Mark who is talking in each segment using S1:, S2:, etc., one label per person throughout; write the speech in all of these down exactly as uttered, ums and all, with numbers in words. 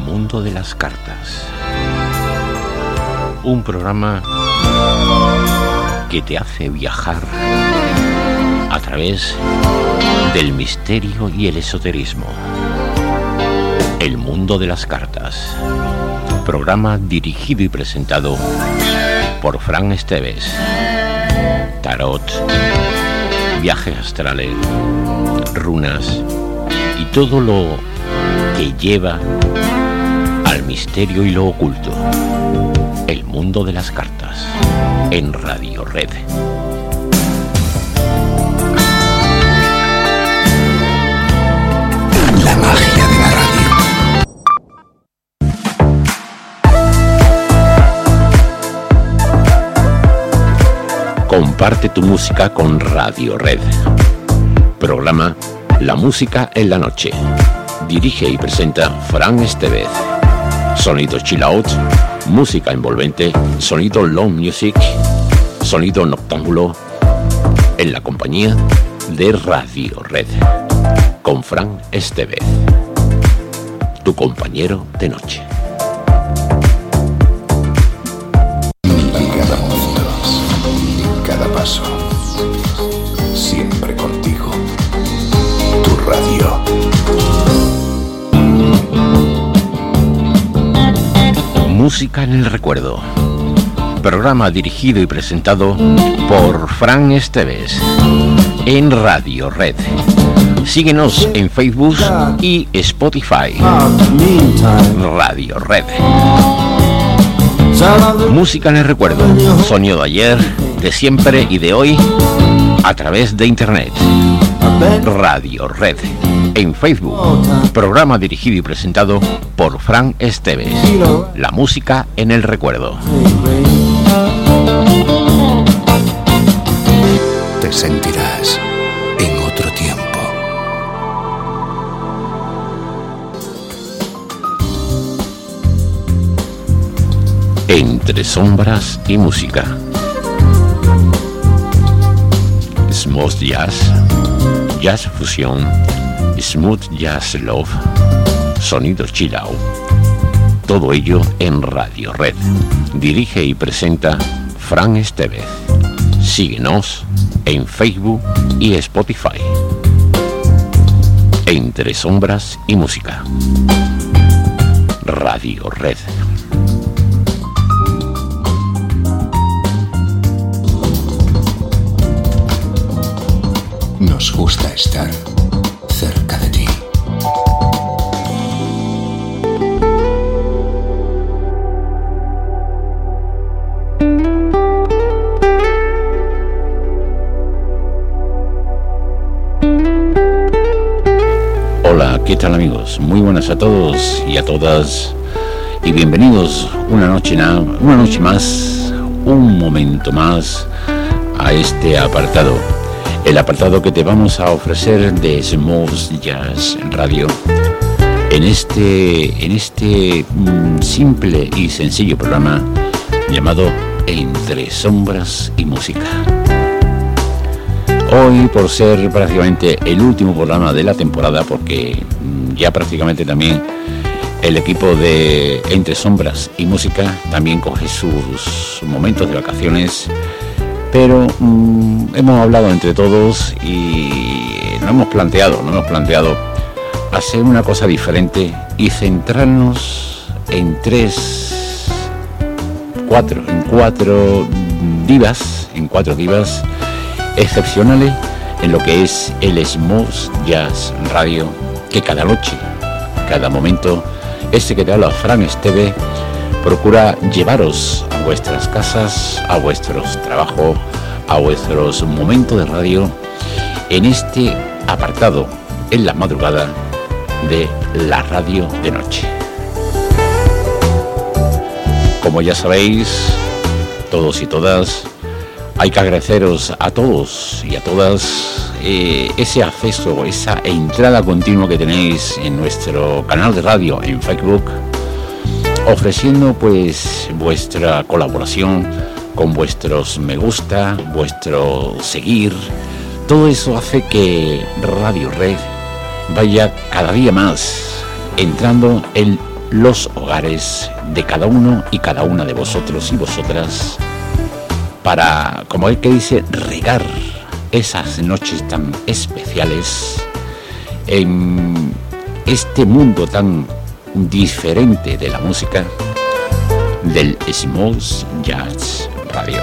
S1: mundo de las cartas. Un programa que te hace viajar a través del misterio y el esoterismo. El mundo de las cartas. Programa dirigido y presentado por Fran Esteves. Tarot, viajes astrales, runas y todo lo que lleva al misterio y lo oculto. El mundo de las cartas en Radio Red.
S2: La magia de la radio.
S1: Comparte tu música con Radio Red. Programa La Música en la Noche. Dirige y presenta Fran Esteves. Sonido chill out, música envolvente, sonido long music, sonido noctámbulo, en la compañía de Radio Red. Con Fran Esteves, tu compañero de noche.
S2: Cada momento, cada paso, siempre contigo. Tu radio.
S1: Música en el recuerdo. Programa dirigido y presentado por Fran Esteves en Radio Red. Síguenos en Facebook y Spotify. Radio Red. Música en el recuerdo. Sonido de ayer, de siempre y de hoy a través de Internet. Radio Red. En Facebook. Programa dirigido y presentado por Fran Esteves. La música en el recuerdo.
S2: Te sentirás en otro tiempo.
S1: Entre sombras y música. Smooth jazz, jazz fusión, smooth jazz love, sonido chill out. Todo ello en Radio Red. Dirige y presenta Fran Esteves. Síguenos en Facebook y Spotify. Entre sombras y música. Radio Red.
S2: Nos gusta estar cerca de ti.
S1: Hola, ¿qué tal amigos? Muy buenas a todos y a todas y bienvenidos una noche, na- una noche más, un momento más a este apartado. El apartado que te vamos a ofrecer de Smooth Jazz Radio en este, en este mm, simple y sencillo programa llamado Entre Sombras y Música. Hoy, por ser prácticamente el último programa de la temporada, porque mm, ya prácticamente también el equipo de Entre Sombras y Música también coge sus momentos de vacaciones. Pero mmm, hemos hablado entre todos y nos hemos planteado, nos hemos planteado hacer una cosa diferente y centrarnos en tres, cuatro, en cuatro divas, en cuatro divas excepcionales en lo que es el Smooth Jazz Radio, que cada noche, cada momento, este que te habla Fran Esteves, procura llevaros a vuestras casas, a vuestros trabajos, a vuestros momentos de radio, en este apartado, en la madrugada de la radio de noche. Como ya sabéis, todos y todas, hay que agradeceros a todos y a todas eh, ese acceso, esa entrada continua que tenéis en nuestro canal de radio en Facebook, ofreciendo pues vuestra colaboración con vuestros me gusta, vuestro seguir. Todo eso hace que Radio Red vaya cada día más entrando en los hogares de cada uno y cada una de vosotros y vosotras para, como el que dice, regar esas noches tan especiales en este mundo tan diferente de la música del Small Jazz Radio.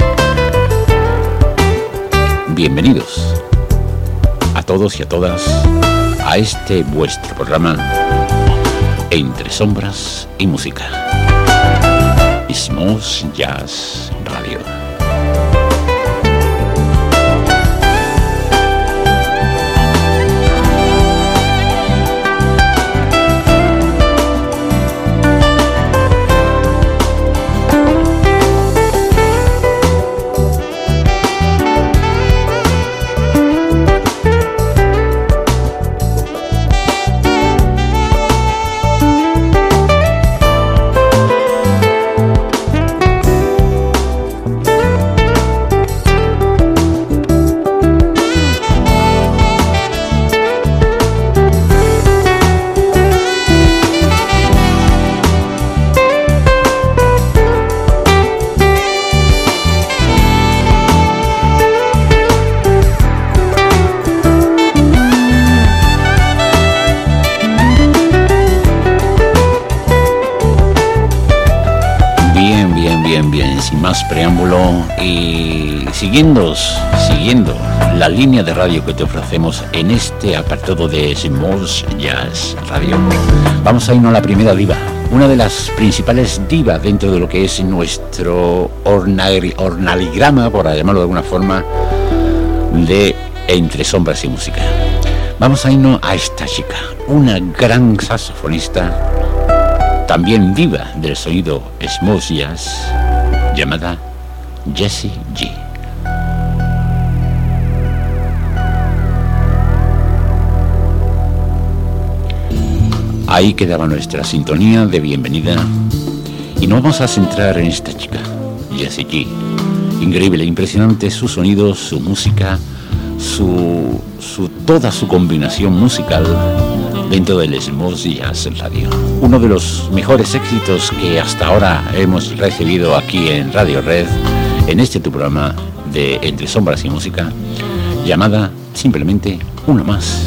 S1: Bienvenidos a todos y a todas a este vuestro programa Entre Sombras y Música, Small Jazz Radio. Preámbulo y siguiendo, siguiendo la línea de radio que te ofrecemos en este apartado de Small Jazz Radio, vamos a irnos a la primera diva, una de las principales divas dentro de lo que es nuestro ornaligrama, por llamarlo de alguna forma, de Entre Sombras y Música. Vamos a irnos a esta chica, una gran saxofonista, también diva del sonido Small Jazz, llamada Jessie G. Ahí quedaba nuestra sintonía de bienvenida y nos vamos a centrar en esta chica, Jessie G. Increíble, impresionante su sonido, su música, su, su toda su combinación musical dentro del Small Jazz Radio. Uno de los mejores éxitos que hasta ahora hemos recibido aquí en Radio Red, en este tu programa de Entre Sombras y Música, llamada simplemente Una Más.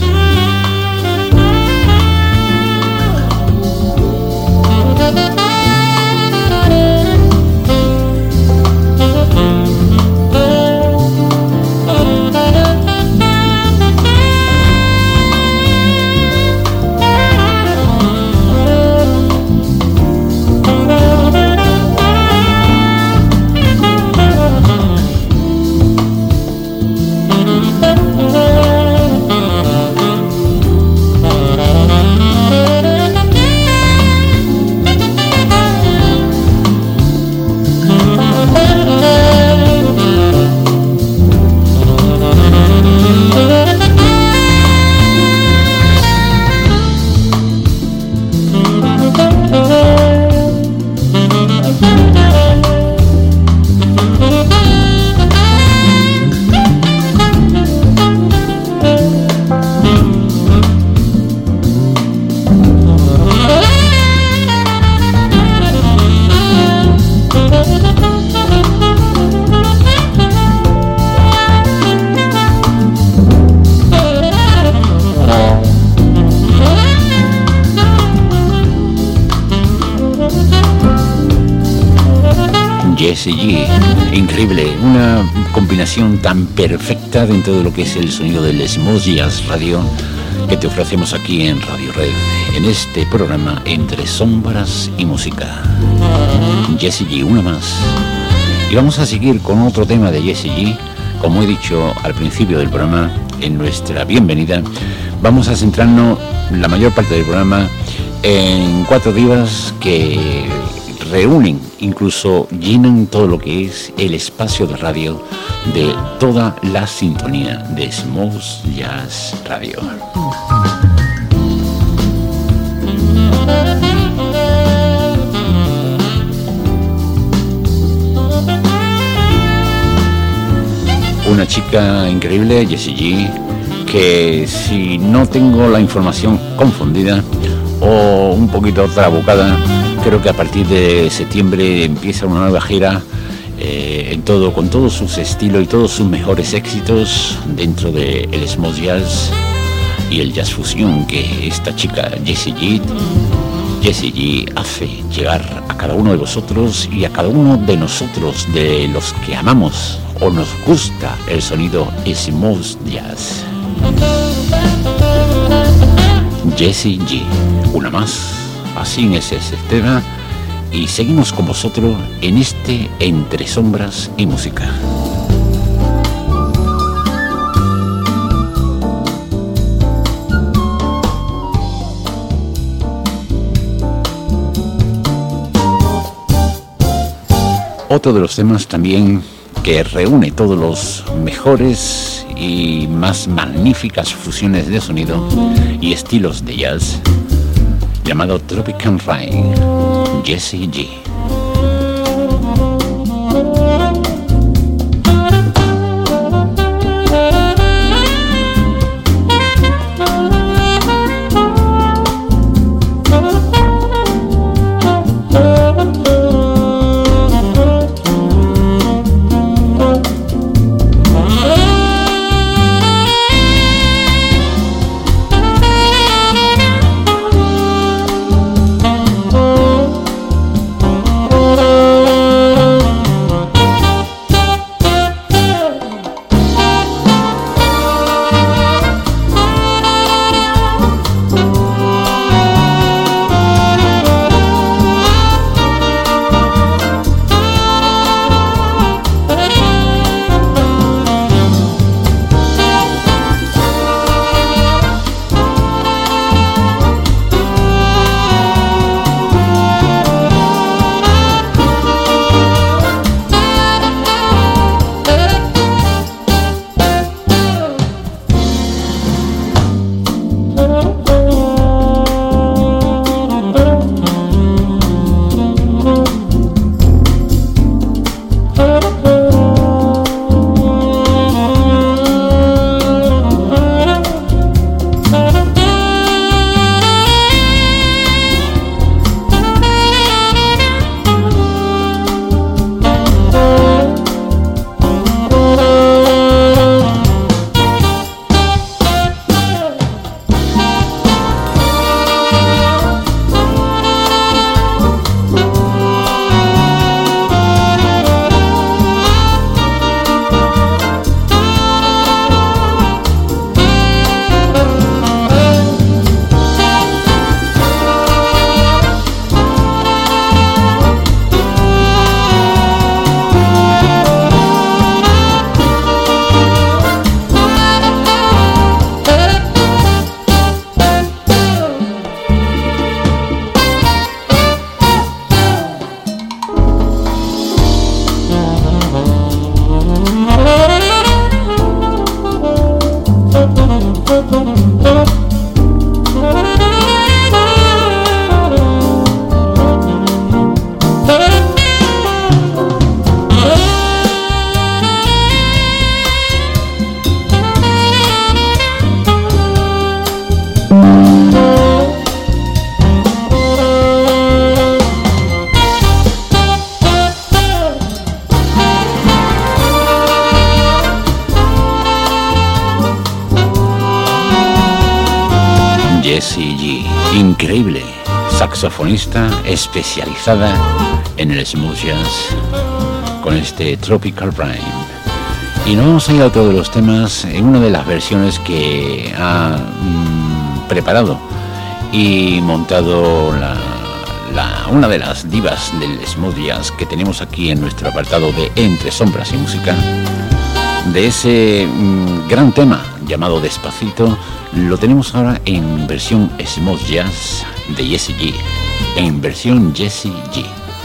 S1: Jessie G, increíble, una combinación tan perfecta dentro de lo que es el sonido del Small Jazz Radio que te ofrecemos aquí en Radio Red, en este programa Entre Sombras y Música. Jessie G, una más. Y vamos a seguir con otro tema de Jessie G, como he dicho al principio del programa, en nuestra bienvenida. Vamos a centrarnos la mayor parte del programa en cuatro divas que reúnen, incluso llenan todo lo que es el espacio de radio de toda la sintonía de Small Jazz Radio. Una chica increíble, Jessie G, que si no tengo la información confundida, o o un poquito trabucada. Creo que a partir de septiembre empieza una nueva gira eh, en todo, con todos sus estilos y todos sus mejores éxitos dentro del de smooth jazz y el jazz fusión que esta chica Jessie J Jessie J hace llegar a cada uno de vosotros y a cada uno de nosotros, de los que amamos o nos gusta el sonido smooth jazz. Jessie J, una más, así es ese tema, y seguimos con vosotros en este Entre Sombras y Música. Otro de los temas también que reúne todos los mejores y más magníficas fusiones de sonido y estilos de jazz, llamado Tropical Rain, Jessie J. Jessie J, increíble saxofonista especializada en el smooth jazz con este Tropical Rain. Y nos vamos a ir a otro de los temas en una de las versiones que ha mmm, preparado y montado la, la, una de las divas del smooth jazz que tenemos aquí en nuestro apartado de Entre Sombras y Música, de ese mmm, gran tema llamado Despacito. Lo tenemos ahora en versión smooth jazz de Jessie J, en versión Jessie J.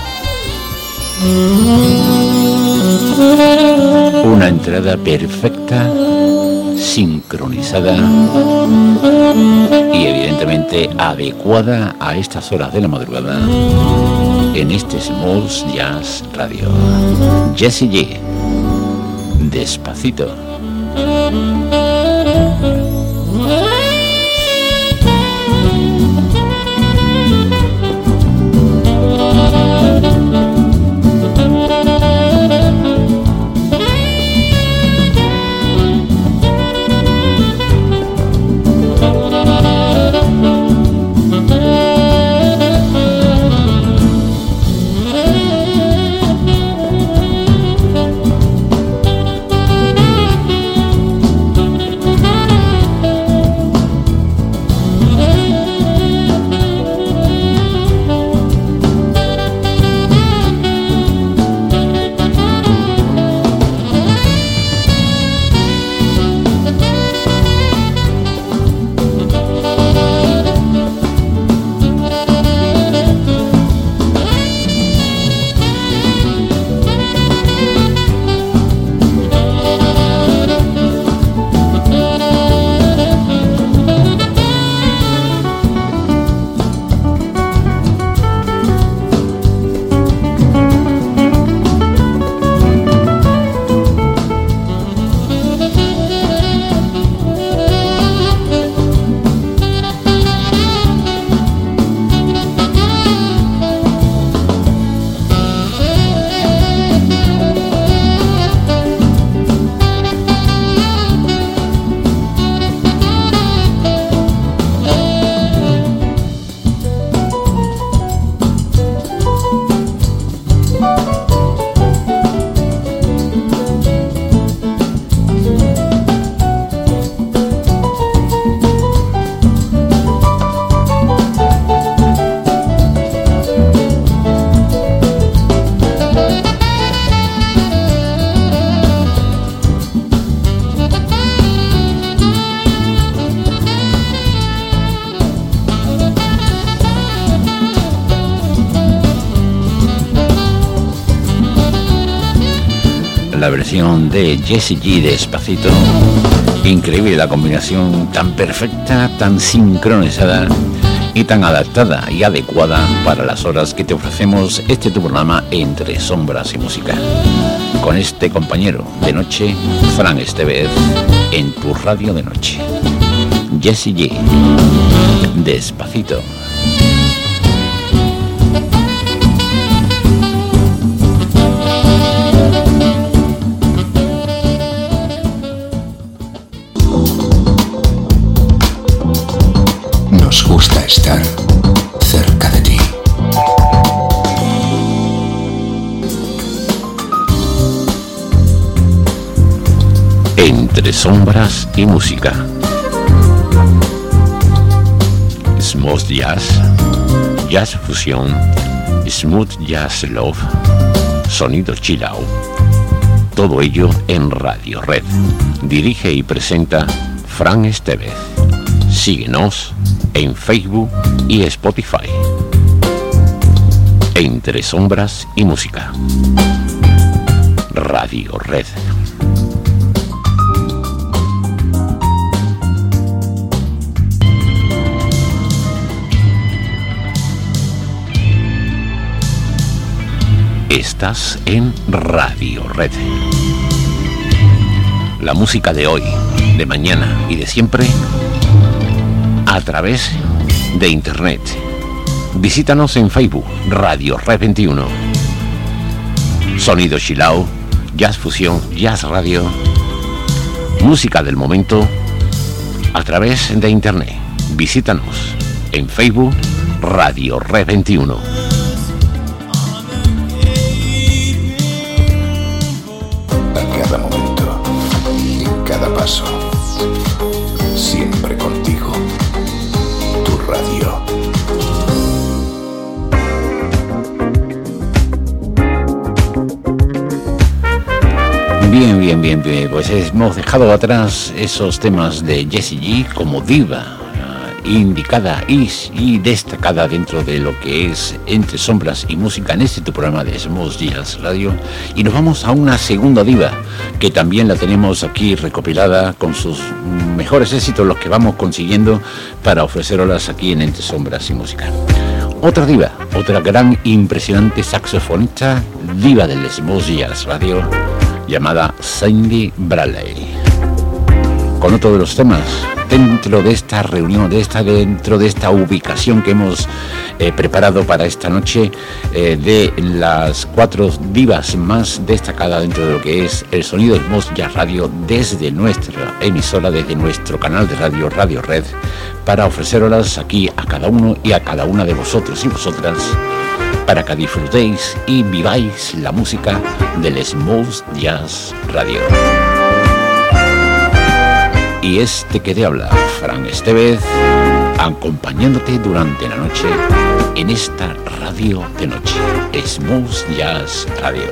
S1: Una entrada perfecta, sincronizada y evidentemente adecuada a estas horas de la madrugada en este Smooth Jazz Radio. Jessie J, Despacito. la versión de Jessie J, Despacito. Increíble la combinación tan perfecta, tan sincronizada y tan adaptada y adecuada para las horas que te ofrecemos este tu programa Entre Sombras y Música. Con este compañero de noche, Fran Estevez, en tu radio de noche. Jessie J, Despacito.
S2: Nos gusta estar cerca de ti.
S1: Entre sombras y música. Smooth jazz, jazz fusión, smooth jazz love, sonido chill out. Todo ello en Radio Red. Dirige y presenta Fran Estevez. Síguenos en Facebook y Spotify. Entre sombras y música. Radio Red. Estás en Radio Red. La música de hoy, de mañana y de siempre a través de internet. Visítanos en Facebook, Radio Red veintiuno. Sonido chilao, jazz fusión, jazz radio, música del momento a través de internet. Visítanos en Facebook, Radio Red veintiuno.
S2: A cada momento, en cada paso, siempre contigo. Tu radio.
S1: Bien, bien, bien, bien. Pues hemos dejado atrás esos temas de Jessie J como diva, uh, indicada y, y destacada dentro de lo que es Entre Sombras y Música en este tu programa de Smooth Jazz Radio. Y nos vamos a una segunda diva que también la tenemos aquí recopilada con sus mejores éxitos, los que vamos consiguiendo para ofrecerlas aquí en Entre Sombras y Música. Otra diva, otra gran impresionante saxofonista, diva del Smooth Jazz Radio, llamada Cindy Bradley. Con otro de los temas dentro de esta reunión, de esta, dentro de esta ubicación que hemos eh, preparado para esta noche, eh, de las cuatro divas más destacadas dentro de lo que es el sonido del Smooth Jazz Radio desde nuestra emisora, desde nuestro canal de radio, Radio Red, para ofrecerlas aquí a cada uno y a cada una de vosotros y vosotras, para que disfrutéis y viváis la música del Smooth Jazz Radio. Y este que te habla, Fran Estevez, acompañándote durante la noche en esta radio de noche, Smooth Jazz Radio.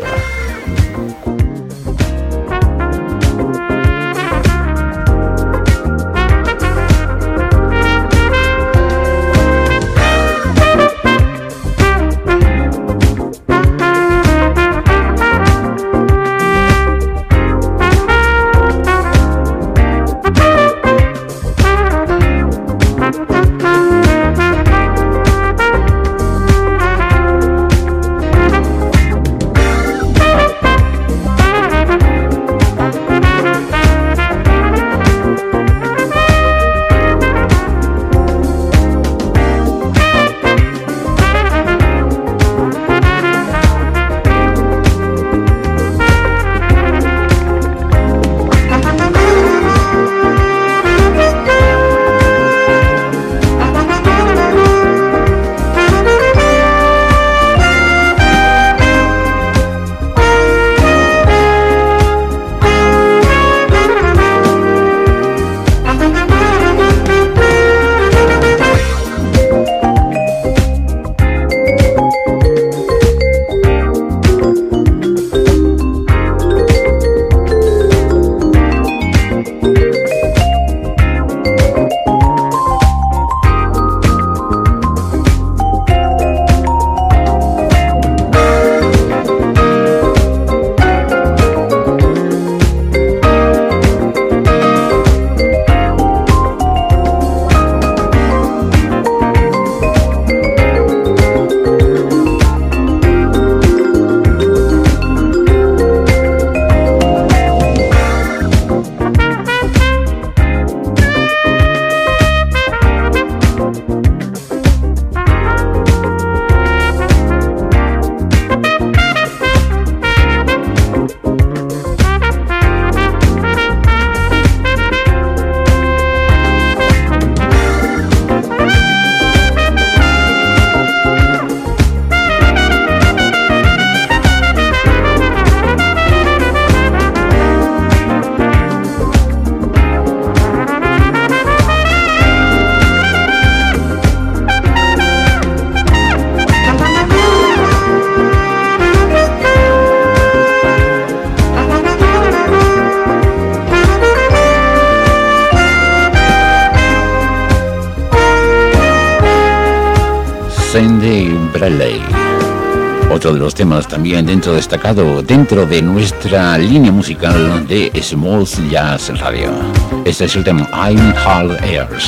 S1: Otro de los temas también dentro destacado, dentro de nuestra línea musical de Smooth Jazz Radio. Este es el tema I'm All Ears.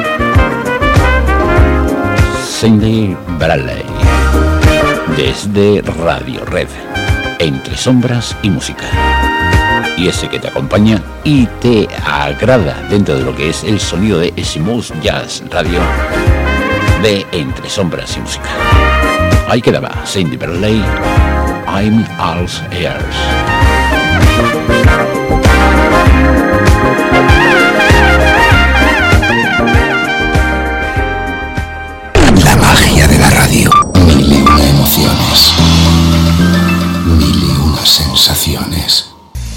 S1: Cindy Bradley, desde Radio Red, entre sombras y música. Y ese que te acompaña y te agrada dentro de lo que es el sonido de Smooth Jazz Radio de Entre Sombras y Música. Ahí quedaba Cindy Bradley, I'm All Ears.
S2: La magia de la radio. Mil y una emociones. Mil y una sensaciones.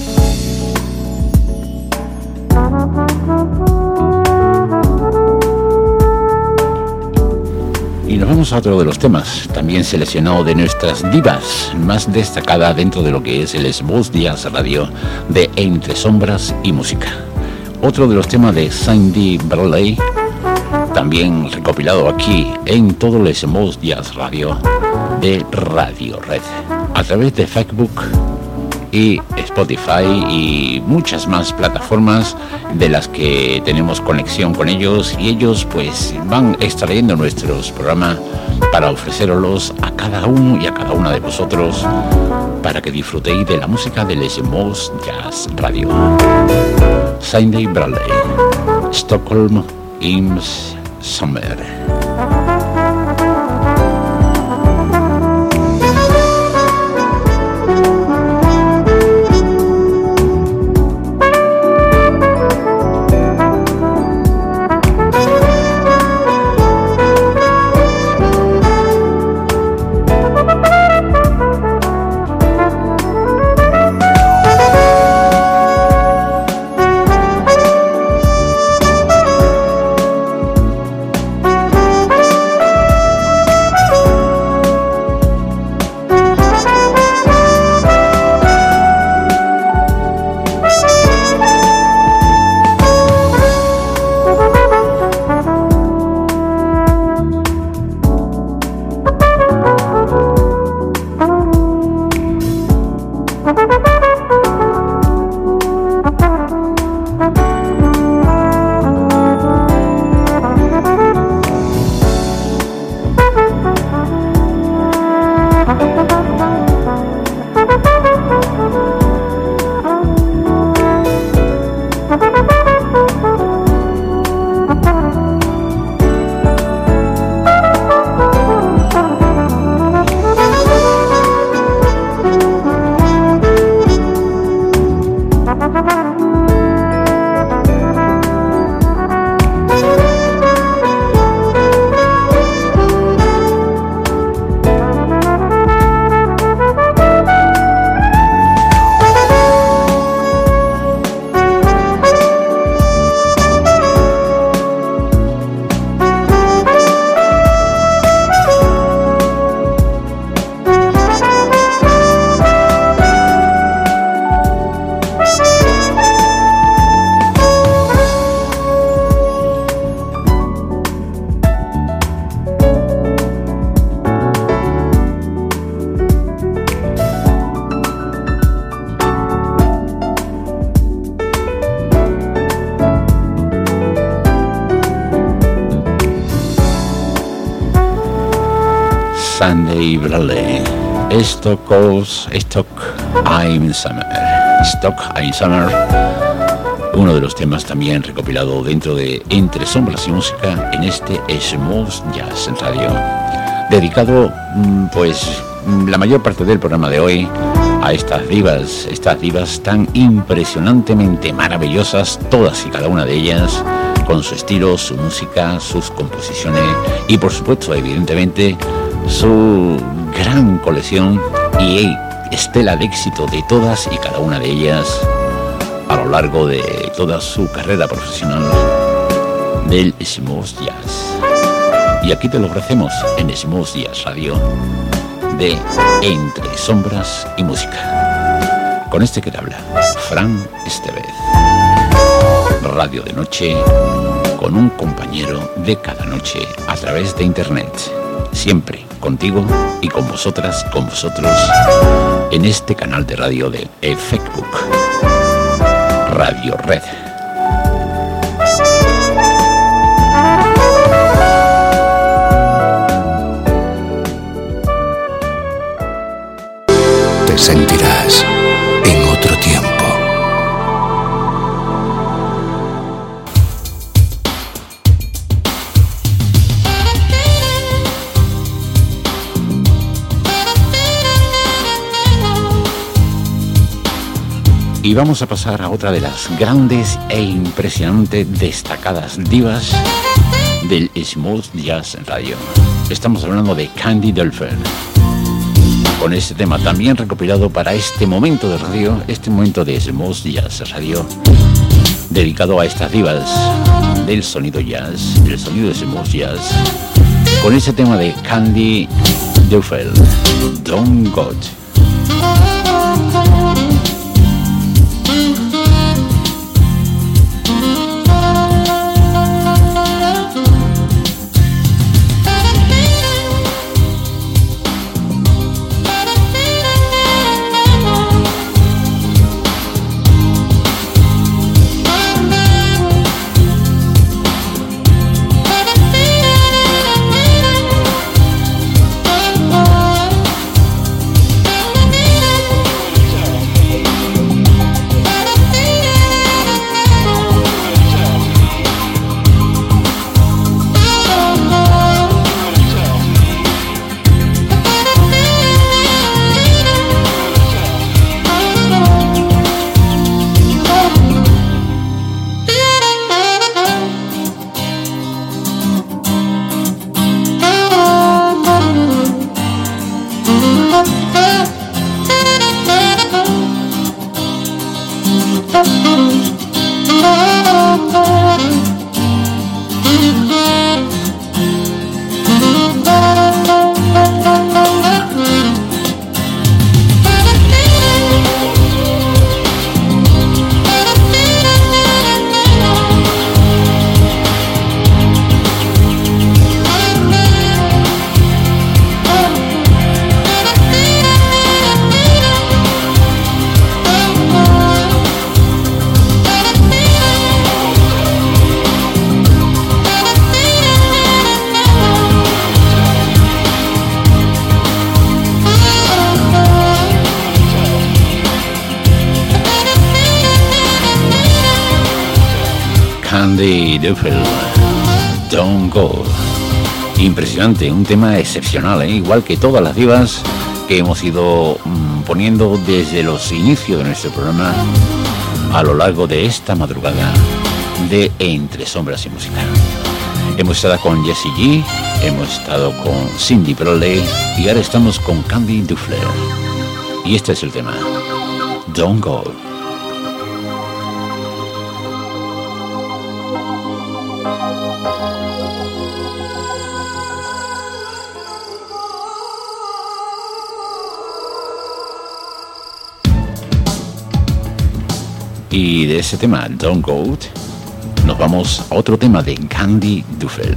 S1: Y nos vamos a otro de los temas, también seleccionado de nuestras divas, más destacada dentro de lo que es el Smooth Jazz Radio de Entre Sombras y Música. Otro de los temas de Cindy Bradley, también recopilado aquí en todo el Smooth Jazz Radio de Radio Red, a través de Facebook y Spotify y muchas más plataformas de las que tenemos conexión con ellos, y ellos pues van extrayendo nuestros programas para ofrecerlos a cada uno y a cada una de vosotros para que disfrutéis de la música del Smooth Jazz Radio. Cindy Bradley, Stockholm in Summer. Cindy Bradley, Stock Goes, Stock I'm Summer, Stock I'm Summer, uno de los temas también recopilado dentro de Entre Sombras y Música en este Smooth Jazz Radio, dedicado pues la mayor parte del programa de hoy a estas divas, estas divas tan impresionantemente maravillosas, todas y cada una de ellas, con su estilo, su música, sus composiciones y por supuesto, evidentemente, su gran colección y estela de éxito de todas y cada una de ellas a lo largo de toda su carrera profesional del Smooth Jazz. Y aquí te lo ofrecemos en Smooth Jazz Radio de Entre Sombras y Música, con este que te habla, Fran Estevez. Radio de noche con un compañero de cada noche a través de internet. siempre contigo y con vosotras, con vosotros, en este canal de radio de Facebook, Radio Red.
S2: Te sentirás en otro tiempo.
S1: Y vamos a pasar a otra de las grandes e impresionantes destacadas divas del smooth jazz radio. Estamos hablando de Candy Dulfer, con este tema también recopilado para este momento de radio, este momento de smooth jazz radio, dedicado a estas divas del sonido jazz, del sonido de smooth jazz, con ese tema de Candy Dulfer, Don't Go. Candy Dulfer, Don't Go. Impresionante, un tema excepcional, ¿eh? Igual que todas las divas que hemos ido mmm, poniendo desde los inicios de nuestro programa a lo largo de esta madrugada de Entre Sombras y Música. Hemos estado con Jessie G, hemos estado con Cindy Crawley y ahora estamos con Candy Dulfer. Y este es el tema, Don't Go. Y de ese tema, Don't Go, nos vamos a otro tema de Candy Dulfer,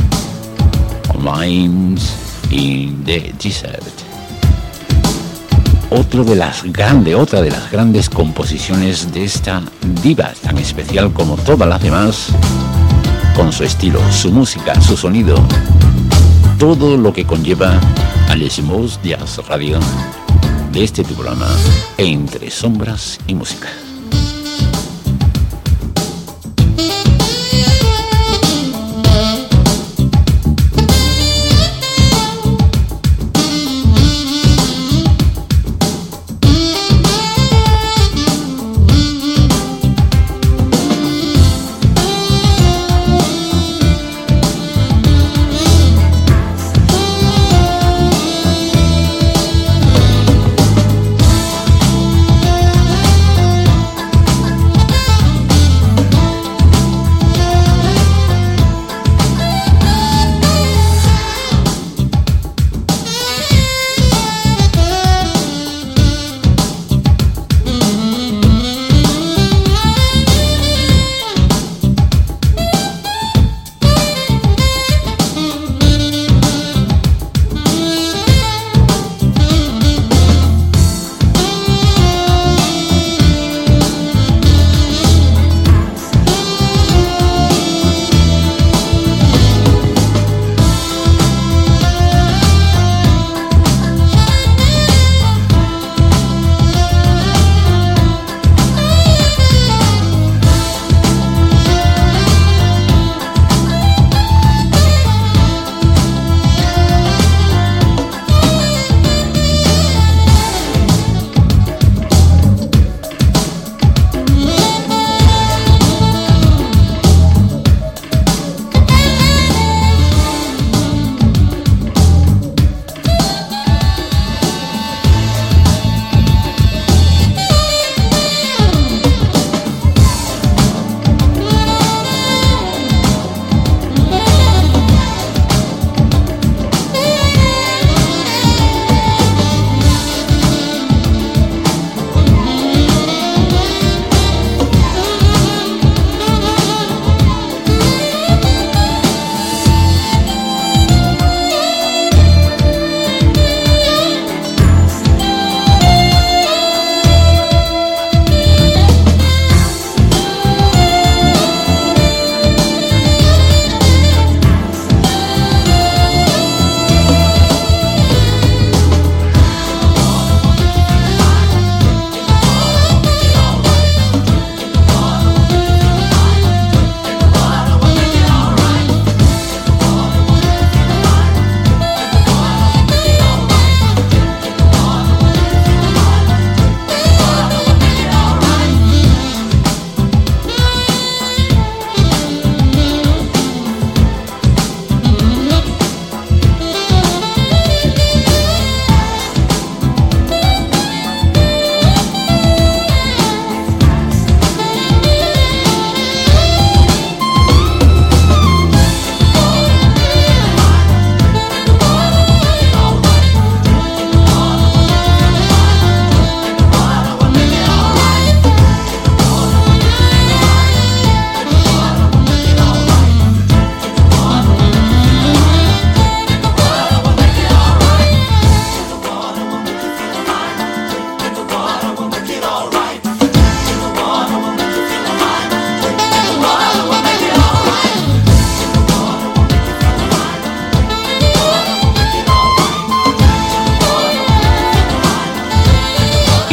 S1: Lines in the Desert. Otro de las grandes, otra de las grandes composiciones de esta diva tan especial como todas las demás, con su estilo, su música, su sonido, todo lo que conlleva al smooth jazz radio de este programa Entre Sombras y Música.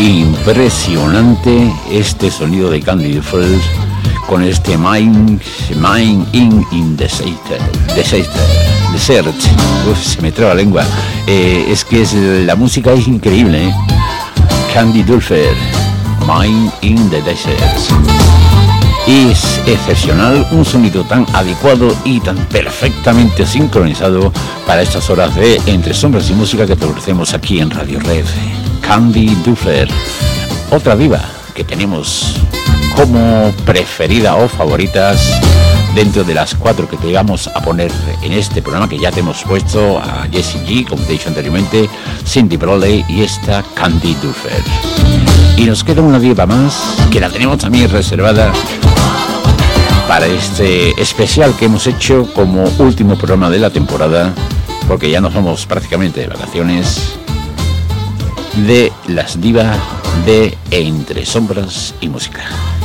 S1: Impresionante este sonido de Candy Dulfer con este Mine, Mine in, in Desert, Desert, Desert. Uf, se me traba la lengua. Eh, es que es, la música es increíble, ¿eh? Candy Dulfer, Mine in the Desert. Y es excepcional, un sonido tan adecuado y tan perfectamente sincronizado para estas horas de Entre Sombras y Música que te ofrecemos aquí en Radio Red. Candy Dulfer, otra diva que tenemos como preferida o favoritas dentro de las cuatro que te vamos a poner en este programa, que ya te hemos puesto a Jessie G, como te he dicho anteriormente, Cindy Broley y esta Candy Dulfer. Y nos queda una diva más que la tenemos también reservada para este especial que hemos hecho como último programa de la temporada, porque ya nos vamos prácticamente de vacaciones, de las divas de Entre Sombras y Música.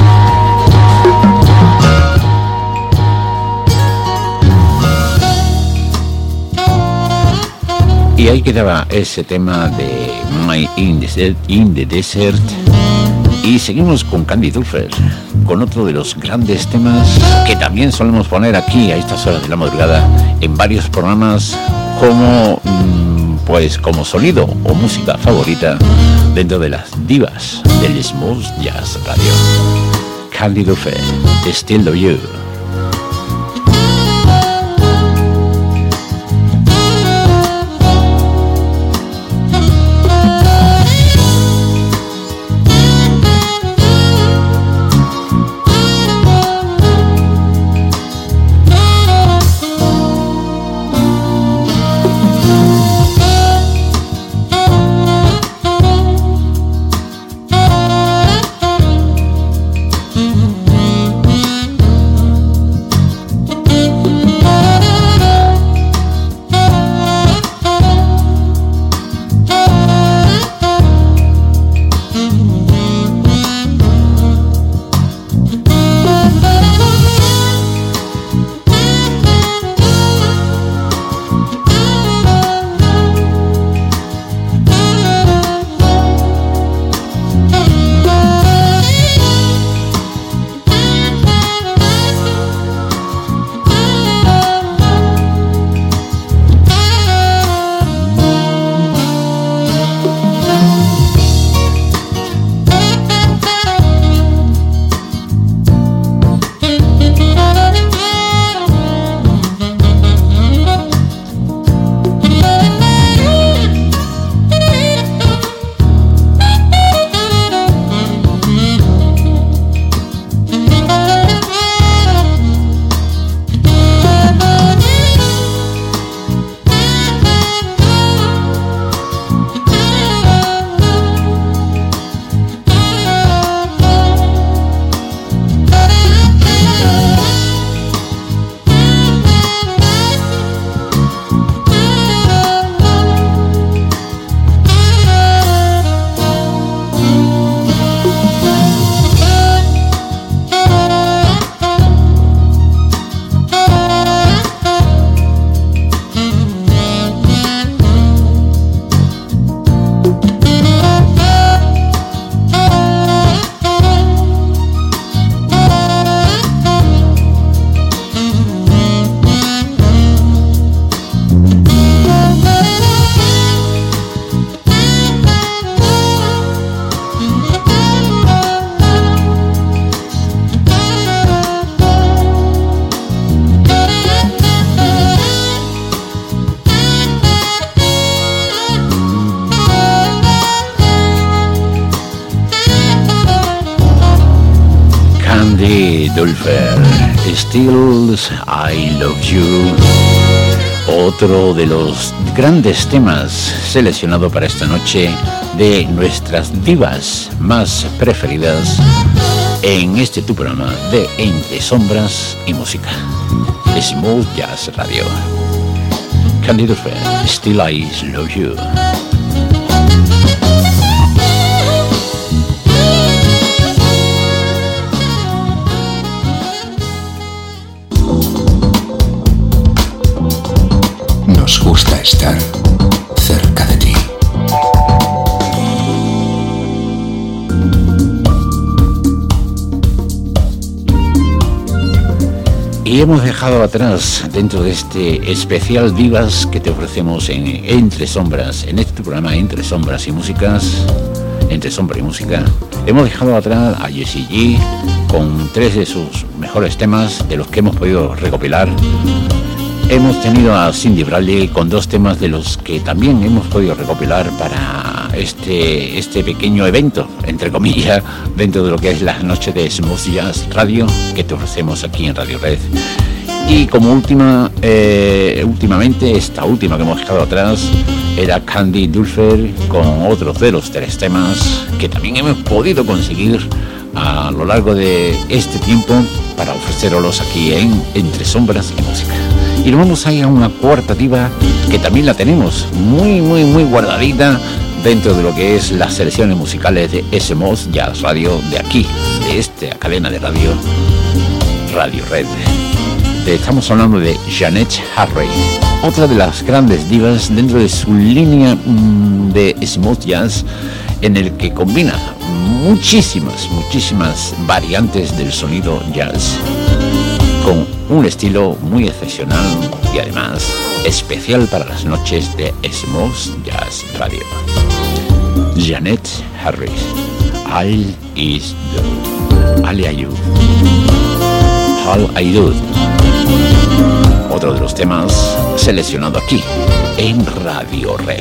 S1: Y ahí quedaba ese tema de My in the Desert, in the Desert. Y seguimos con Candy Dulfer, con otro de los grandes temas que también solemos poner aquí a estas horas de la madrugada en varios programas como pues como sonido o música favorita dentro de las divas del Smooth Jazz Radio. Candy Dulfer, Still Love You. Dulfer, Still I Love You, otro de los grandes temas seleccionado para esta noche de nuestras divas más preferidas en este tu programa de Entre Sombras y Música, Smooth Jazz Radio. Candy Dulfer, Still I Love You.
S2: Nos gusta estar cerca de ti.
S1: Y hemos dejado atrás, dentro de este especial Divas que te ofrecemos en Entre Sombras, en este programa Entre Sombras y Músicas, Entre Sombra y Música, hemos dejado atrás a Jessie J con tres de sus mejores temas de los que hemos podido recopilar. Hemos tenido a Cindy Bradley con dos temas de los que también hemos podido recopilar para este, este pequeño evento, entre comillas, dentro de lo que es las noches de Smooth Jazz Radio que te ofrecemos aquí en Radio Red. Y como última, eh, últimamente, esta última que hemos dejado atrás era Candy Dulfer con otros de los tres temas que también hemos podido conseguir a lo largo de este tiempo para ofrecerlos aquí en Entre Sombras y Música. Y nos vamos a ir a una cuarta diva que también la tenemos muy, muy, muy guardadita dentro de lo que es las selecciones musicales de Smooth Jazz Radio de aquí, de esta cadena de radio, Radio Red. Estamos hablando de Janet Harris, otra de las grandes divas dentro de su línea mmm, de smooth jazz, en el que combina muchísimas, muchísimas variantes del sonido jazz con un estilo muy excepcional y además especial para las noches de Smooth Jazz Radio. Janet Harris, All is Do, All I Do, All I Do. Otro de los temas seleccionado aquí en Radio Red.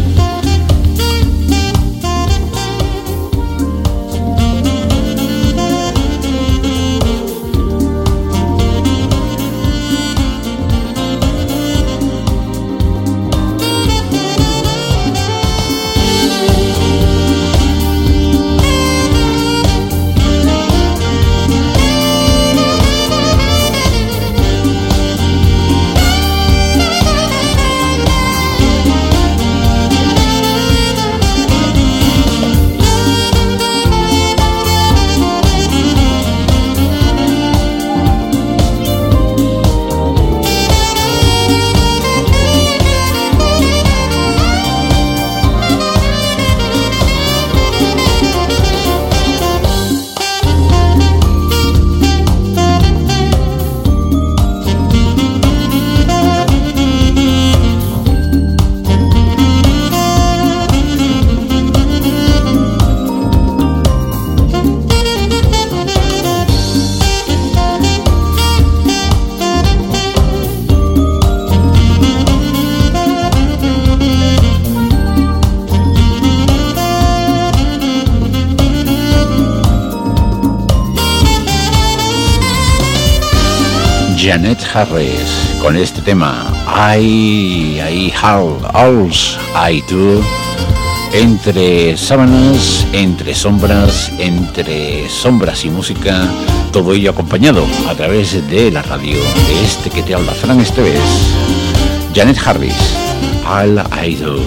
S1: Janet Harris con este tema I, I, All, Alls I Do, entre sábanas, entre sombras, entre sombras y música, todo ello acompañado a través de la radio de este que te habla, Fran Esteves. Janet Harris, All I Do.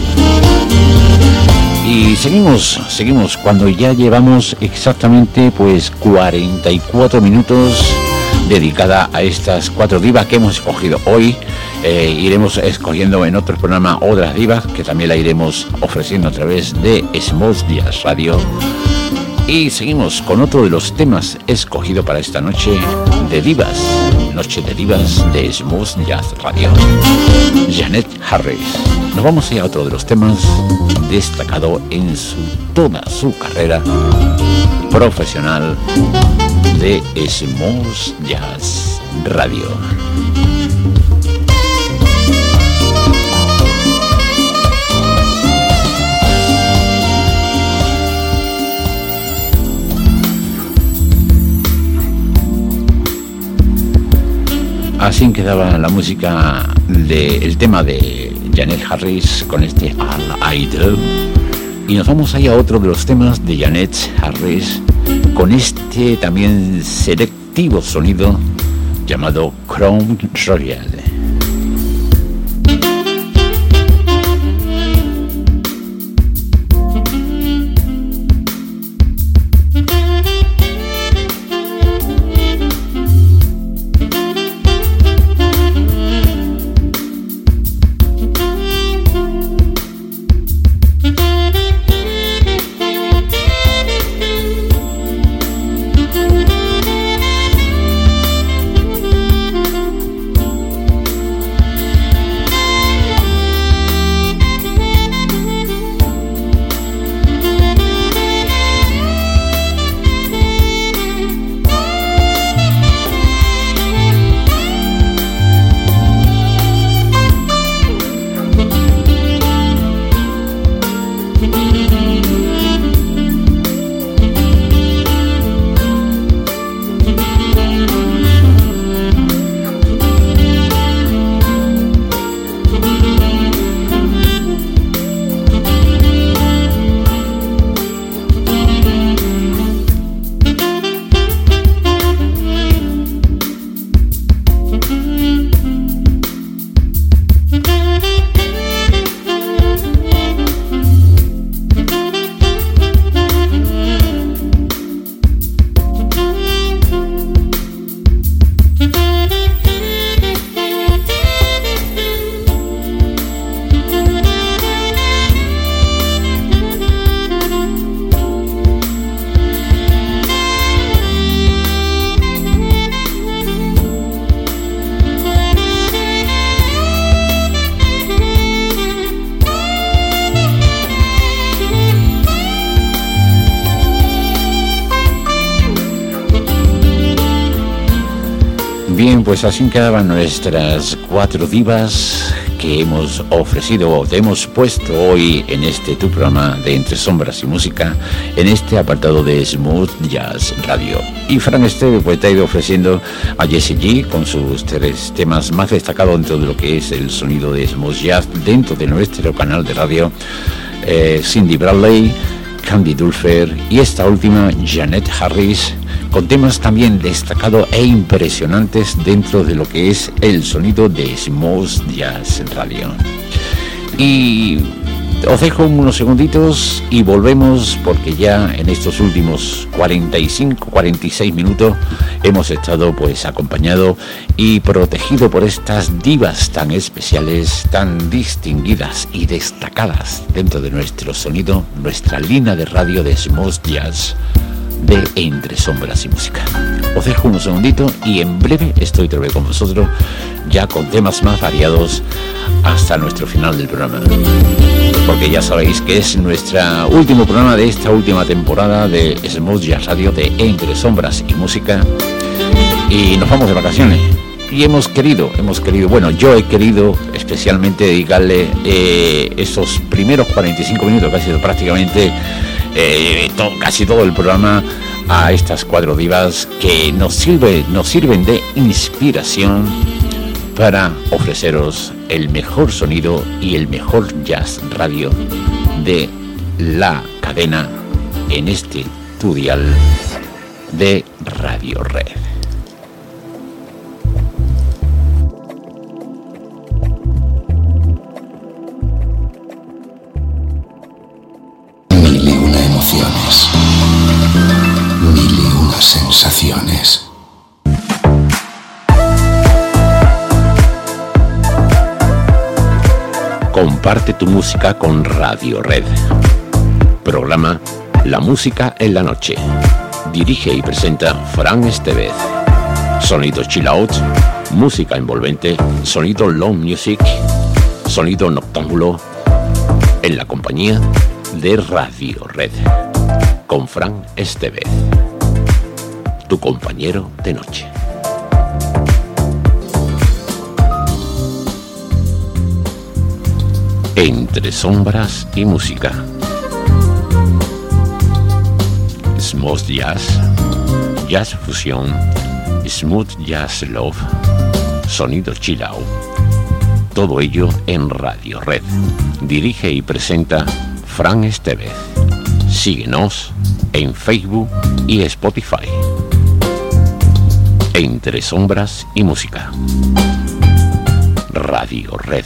S1: Y seguimos, seguimos cuando ya llevamos exactamente pues cuarenta y cuatro minutos dedicada a estas cuatro divas que hemos escogido hoy. Eh, iremos escogiendo en otro programa otras divas que también la iremos ofreciendo a través de Smooth Jazz Radio. Y seguimos con otro de los temas escogido para esta noche de divas, noche de divas de Smooth Jazz Radio. Janet Harris. Nos vamos a ir a otro de los temas destacado en su, toda su carrera profesional de Smooth Jazz Radio. Así quedaba la música del tema de Janet Harris con este All I Do. Y nos vamos ahí a otro de los temas de Janet Harris con este también selectivo sonido llamado Crown Royal.
S3: Thank you.
S1: Bien, pues así quedaban nuestras cuatro divas que hemos ofrecido o te hemos puesto hoy en este tu programa de Entre Sombras y Música, en este apartado de Smooth Jazz Radio. Y Fran Esteve pues te ha ido ofreciendo a Jessie G con sus tres temas más destacados dentro de lo que es el sonido de Smooth Jazz dentro de nuestro canal de radio, eh, Cindy Bradley, Candy Dulfer y esta última Janet Harris, con temas también destacados e impresionantes dentro de lo que es el sonido de Smooth Jazz Radio. Y os dejo unos segunditos y volvemos, porque ya en estos últimos cuarenta y cinco, cuarenta y seis minutos hemos estado pues acompañado y protegido por estas divas tan especiales, tan distinguidas y destacadas dentro de nuestro sonido, nuestra línea de radio de Smooth Jazz de Entre Sombras y Música. Os dejo unos segunditos y en breve estoy otra vez con vosotros, ya con temas más variados hasta nuestro final del programa, porque ya sabéis que es nuestro último programa de esta última temporada de Smooth Jazz Radio de Entre Sombras y Música, y nos vamos de vacaciones. Y hemos querido, hemos querido, bueno, yo he querido especialmente dedicarle eh, esos primeros cuarenta y cinco minutos, que ha sido prácticamente eh, to, casi todo el programa, a estas cuatro divas que nos, sirve, nos sirven de inspiración para ofreceros el mejor sonido y el mejor jazz radio de la cadena en este tu dial de Radio Red.
S2: Mil y una emociones, mil y una sensaciones.
S1: Comparte tu música con Radio Red. Programa La Música en la Noche. Dirige y presenta Fran Estevez. Sonido chill out, música envolvente, sonido long music, sonido noctámbulo, en la compañía de Radio Red. Con Fran Estevez, tu compañero de noche. Entre Sombras y Música. Smooth Jazz, Jazz Fusión, Smooth Jazz Love, Sonido Chill Out. Todo ello en Radio Red. Dirige y presenta Fran Estevez. Síguenos en Facebook y Spotify. Entre Sombras y Música. Radio Red.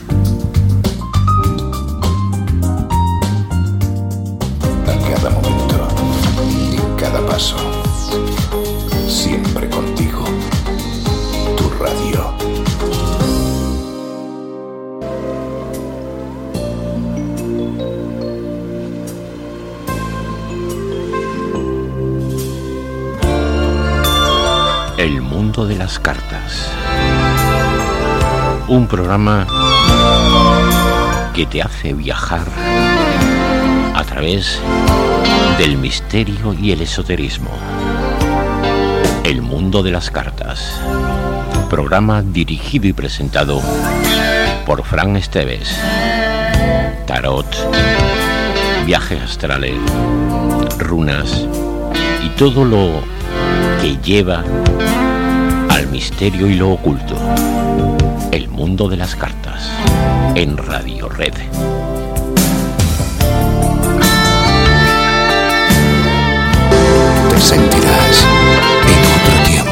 S2: Cada momento, en cada paso, siempre contigo, tu radio.
S1: El mundo de las cartas. Un programa que te hace viajar a través del misterio y el esoterismo. El mundo de las cartas. Programa dirigido y presentado por Fran Estevez. Tarot, viajes astrales, runas y todo lo que lleva al misterio y lo oculto. El mundo de las cartas en Radio Red.
S2: Te sentirás en otro tiempo.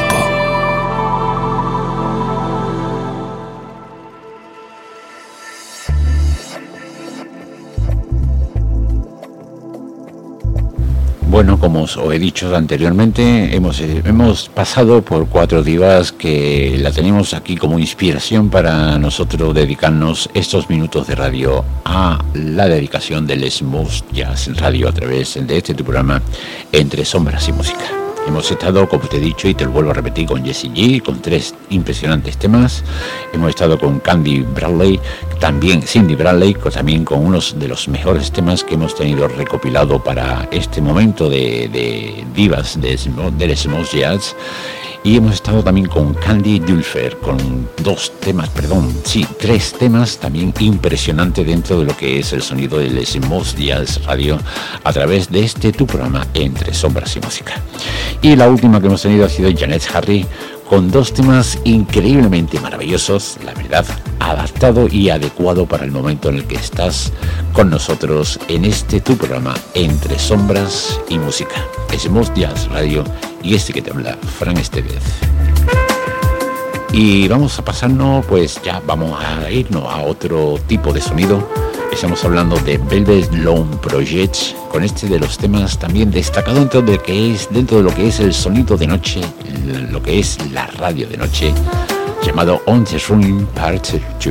S1: Bueno, como os he dicho anteriormente, hemos, hemos pasado por cuatro divas que la tenemos aquí como inspiración para nosotros dedicarnos estos minutos de radio a la dedicación del Smooth Jazz Radio a través de este tu programa Entre Sombras y Música. Hemos estado, como te he dicho y te lo vuelvo a repetir, con Jessie G, con tres impresionantes temas. Hemos estado con Candy Bradley, también Cindy Bradley, con, también con unos de los mejores temas que hemos tenido recopilado para este momento de, de divas de, del Smooth Jazz. Y hemos estado también con Candy Dulfer, con dos temas, perdón, sí, tres temas también impresionantes dentro de lo que es el sonido del Smooth Jazz Radio a través de este tu programa Entre Sombras y Música. Y la última que hemos tenido ha sido Janet Harry, con dos temas increíblemente maravillosos, la verdad, adaptado y adecuado para el momento en el que estás con nosotros en este tu programa Entre Sombras y Música, Smooth Jazz Radio, y este que te habla, Fran Estevez. Y vamos a pasarnos, pues ya vamos a irnos a otro tipo de sonido. Estamos hablando de Velvet Lone Project, con este de los temas también destacado dentro de, que es, dentro de lo que es el sonido de noche, lo que es la radio de noche, llamado On the Run Part dos.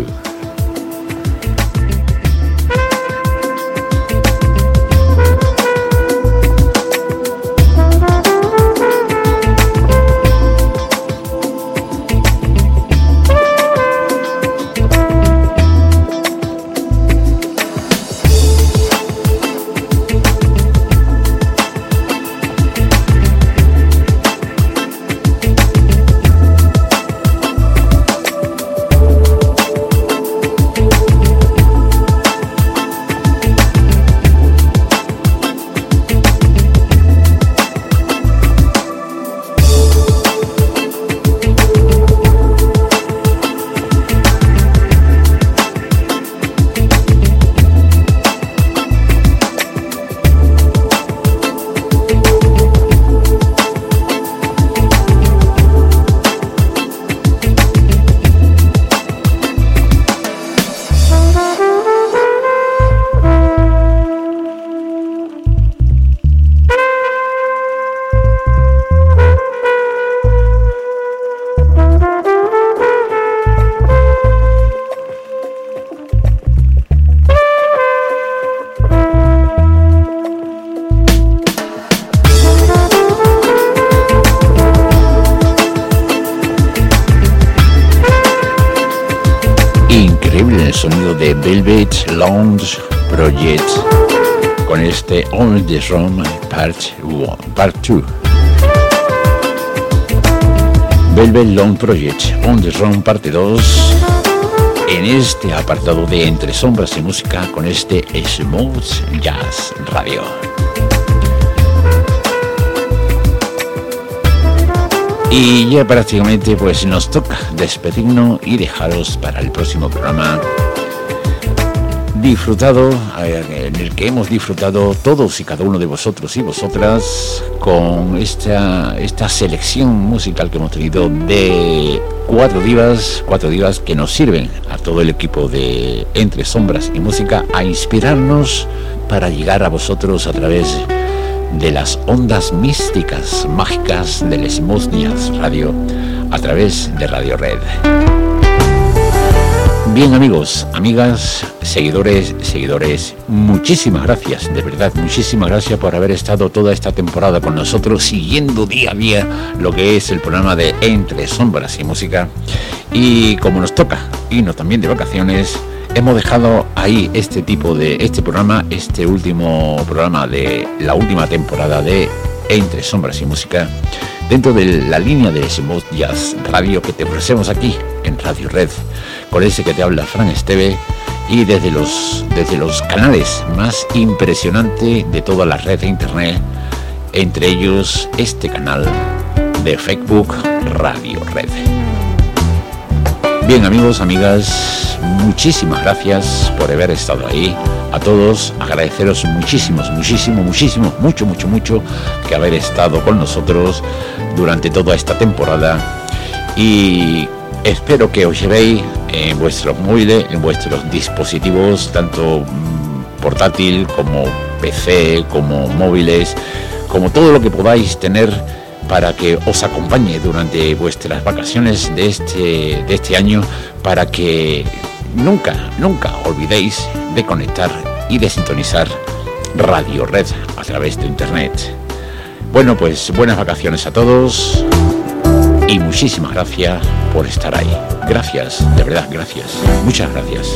S1: Velvet Lounge Project, con este On the Run Part uno, Part dos. Velvet Lounge Project, On the Run Parte dos, en este apartado de Entre Sombras y Música, con este Smooth Jazz Radio. Y ya prácticamente pues nos toca despedirnos y dejaros para el próximo programa disfrutado, en el que hemos disfrutado todos y cada uno de vosotros y vosotras con esta, esta selección musical que hemos tenido de cuatro divas, cuatro divas que nos sirven a todo el equipo de Entre Sombras y Música a inspirarnos para llegar a vosotros a través de las ondas místicas, mágicas del Smooth Jazz Radio, a través de Radio Red. Bien, amigos, amigas, seguidores, seguidores, muchísimas gracias, de verdad, muchísimas gracias por haber estado toda esta temporada con nosotros, siguiendo día a día lo que es el programa de Entre Sombras y Música. Y como nos toca irnos también de vacaciones, hemos dejado ahí este tipo de, este programa, este último programa de la última temporada de Entre Sombras y Música, dentro de la línea de Smooth Jazz Radio que te ofrecemos aquí en Radio Red, con ese que te habla Fran Esteve, y desde los, desde los canales más impresionantes de toda la red de internet, entre ellos este canal de Facebook Radio Red. Bien, amigos, amigas, muchísimas gracias por haber estado ahí. A todos agradeceros muchísimos, muchísimo, muchísimo, mucho, mucho, mucho que haber estado con nosotros durante toda esta temporada, y espero que os llevéis en vuestros móviles, en vuestros dispositivos, tanto portátil como P C, como móviles, como todo lo que podáis tener, para que os acompañe durante vuestras vacaciones de este, de este año, para que nunca, nunca olvidéis de conectar y de sintonizar Radio Red a través de internet. Bueno, pues buenas vacaciones a todos y muchísimas gracias por estar ahí. Gracias, de verdad, gracias. Muchas gracias.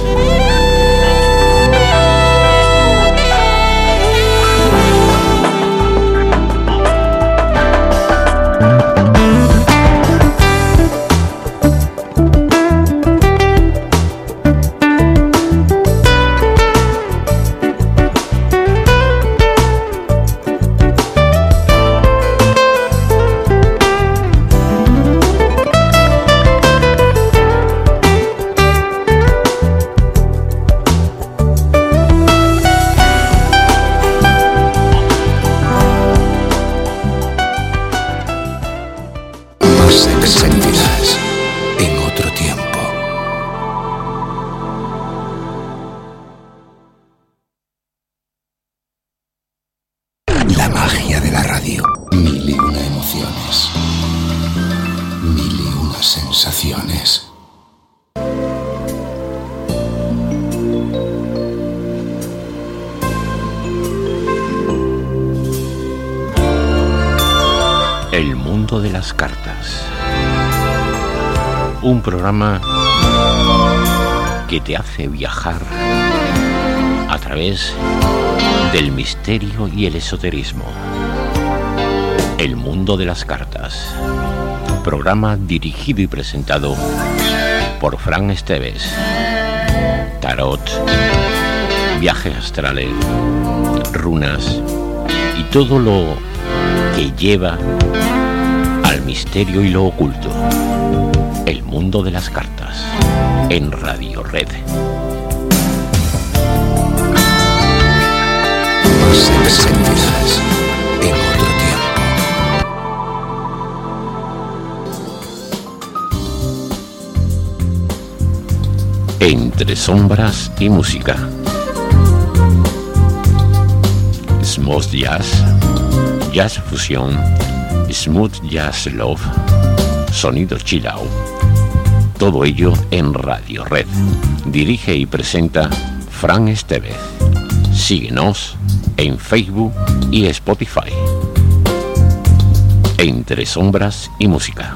S2: emociones.
S1: El mundo de las cartas. Un programa que te hace viajar a través del misterio y el esoterismo. El mundo de las cartas. Programa dirigido y presentado por Fran Esteves. Tarot, viajes astrales, runas y todo lo que lleva al misterio y lo oculto. El mundo de las cartas en Radio Red.
S2: Más excentricidades en otro tiempo.
S1: Entre sombras y música. Smooth Jazz, Jazz Fusión, Smooth Jazz Love, Sonido Chill Out. Todo ello en Radio Red. Dirige y presenta Fran Esteves. Síguenos en Facebook y Spotify. Entre sombras y música.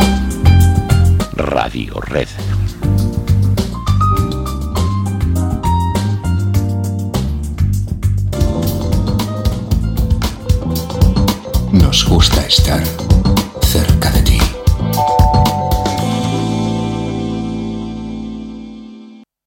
S1: Radio Red.
S2: Nos gusta estar